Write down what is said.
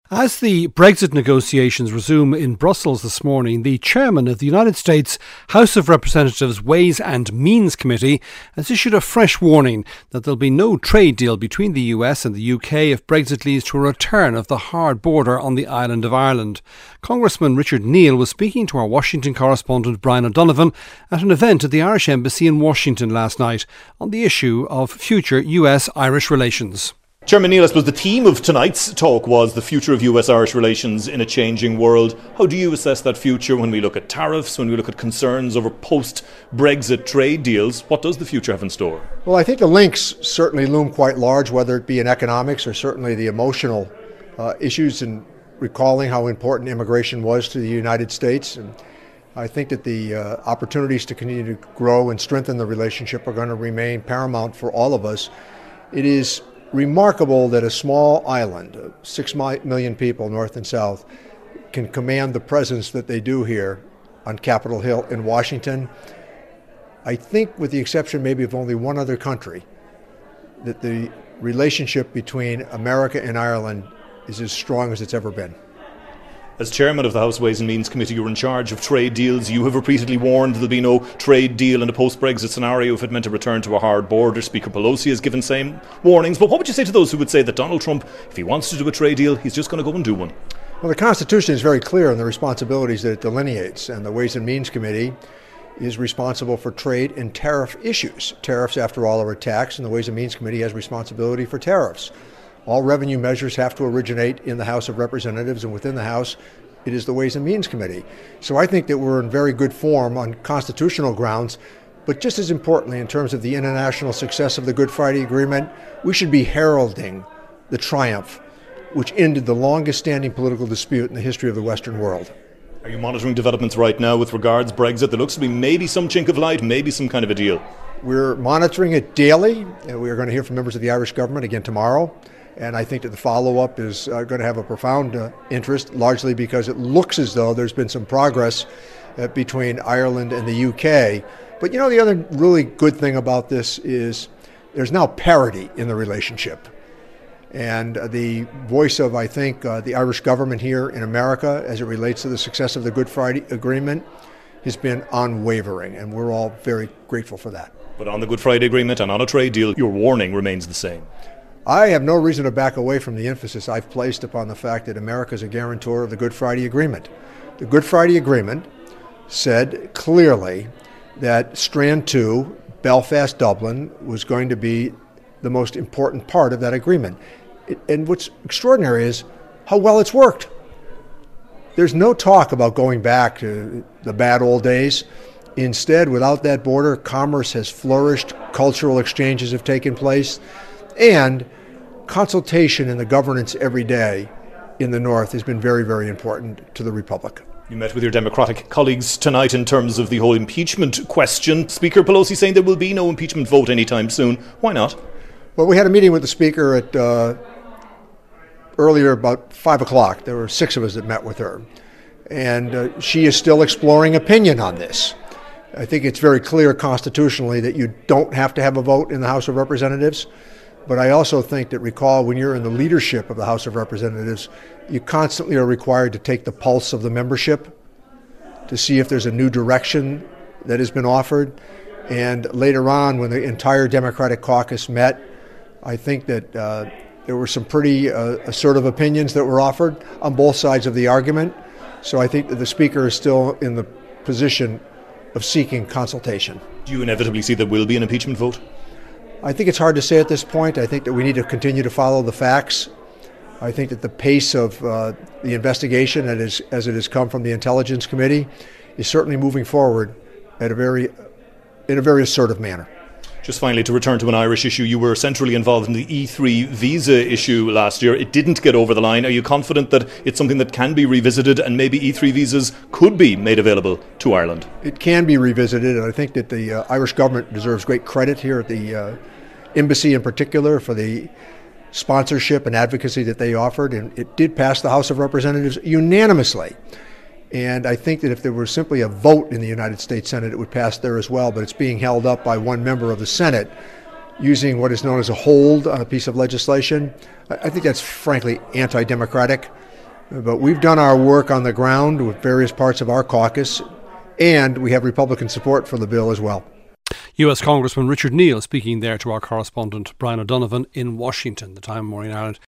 As the Brexit negotiations resume in Brussels this morning, the chairman of the United States House of Representatives Ways and Means Committee has issued a fresh warning that there'll be no trade deal between the US and the UK if Brexit leads to a return of the hard border on the island of Ireland. Congressman Richard Neal was speaking to our Washington correspondent Brian O'Donovan at an event at the Irish Embassy in Washington last night on the issue of future US-Irish relations. Chairman Neal, I suppose the theme of tonight's talk was the future of US-Irish relations in a changing world. How do you assess that future when we look at tariffs, when we look at concerns over post-Brexit trade deals? What does the future have in store? Well, I think the links certainly loom quite large, whether it be in economics or certainly the emotional issues in recalling how important immigration was to the United States. And I think that the opportunities to continue to grow and strengthen the relationship are going to remain paramount for all of us. It is remarkable that a small island, 6 million people north and south, can command the presence that they do here on Capitol Hill in Washington. I think, with the exception maybe of only one other country, that the relationship between America and Ireland is as strong as it's ever been. As chairman of the House Ways and Means Committee, you're in charge of trade deals. You have repeatedly warned there'll be no trade deal in a post-Brexit scenario if it meant a return to a hard border. Speaker Pelosi has given same warnings. But what would you say to those who would say that Donald Trump, if he wants to do a trade deal, he's just going to go and do one? Well, the Constitution is very clear on the responsibilities that it delineates, and the Ways and Means Committee is responsible for trade and tariff issues. Tariffs, after all, are a tax, and the Ways and Means Committee has responsibility for tariffs. All revenue measures have to originate in the House of Representatives, and within the House, it is the Ways and Means Committee. So I think that we're in very good form on constitutional grounds, but just as importantly, in terms of the international success of the Good Friday Agreement, we should be heralding the triumph which ended the longest-standing political dispute in the history of the Western world. Are you monitoring developments right now with regards Brexit? There looks to be maybe some chink of light, maybe some kind of a deal. We're monitoring it daily, and we are going to hear from members of the Irish government again tomorrow. And I think that the follow-up is going to have a profound interest, largely because it looks as though there's been some progress between Ireland and the UK. But, the other really good thing about this is there's now parity in the relationship. And the voice of, I think, the Irish government here in America as it relates to the success of the Good Friday Agreement has been unwavering, and we're all very grateful for that. But on the Good Friday Agreement and on a trade deal, your warning remains the same. I have no reason to back away from the emphasis I've placed upon the fact that America is a guarantor of the Good Friday Agreement. The Good Friday Agreement said clearly that Strand 2, Belfast, Dublin, was going to be the most important part of that agreement. And what's extraordinary is how well it's worked. There's no talk about going back to the bad old days. Instead, without that border, commerce has flourished, cultural exchanges have taken place, and consultation in the governance every day in the North has been very, very important to the Republic. You met with your Democratic colleagues tonight in terms of the whole impeachment question. Speaker Pelosi saying there will be no impeachment vote anytime soon. Why not? Well, we had a meeting with the Speaker at earlier about 5 o'clock. There were 6 of us that met with her. And she is still exploring opinion on this. I think it's very clear constitutionally that you don't have to have a vote in the House of Representatives. But I also think that, recall, when you're in the leadership of the House of Representatives, you constantly are required to take the pulse of the membership to see if there's a new direction that has been offered. And later on, when the entire Democratic caucus met, I think that there were some pretty assertive opinions that were offered on both sides of the argument. So I think that the Speaker is still in the position of seeking consultation. Do you inevitably see there will be an impeachment vote? I think it's hard to say at this point. I think that we need to continue to follow the facts. I think that the pace of the investigation, as it has come from the Intelligence Committee, is certainly moving forward in a very assertive manner. Just finally, to return to an Irish issue, you were centrally involved in the E3 visa issue last year. It didn't get over the line. Are you confident that it's something that can be revisited and maybe E3 visas could be made available to Ireland? It can be revisited, and I think that the Irish government deserves great credit here at the embassy in particular for the sponsorship and advocacy that they offered. And it did pass the House of Representatives unanimously. And I think that if there were simply a vote in the United States Senate, it would pass there as well. But it's being held up by one member of the Senate using what is known as a hold on a piece of legislation. I think that's frankly anti-democratic. But we've done our work on the ground with various parts of our caucus, and we have Republican support for the bill as well. US Congressman Richard Neal speaking there to our correspondent Brian O'Donovan in Washington. The Time, Maureen Ireland.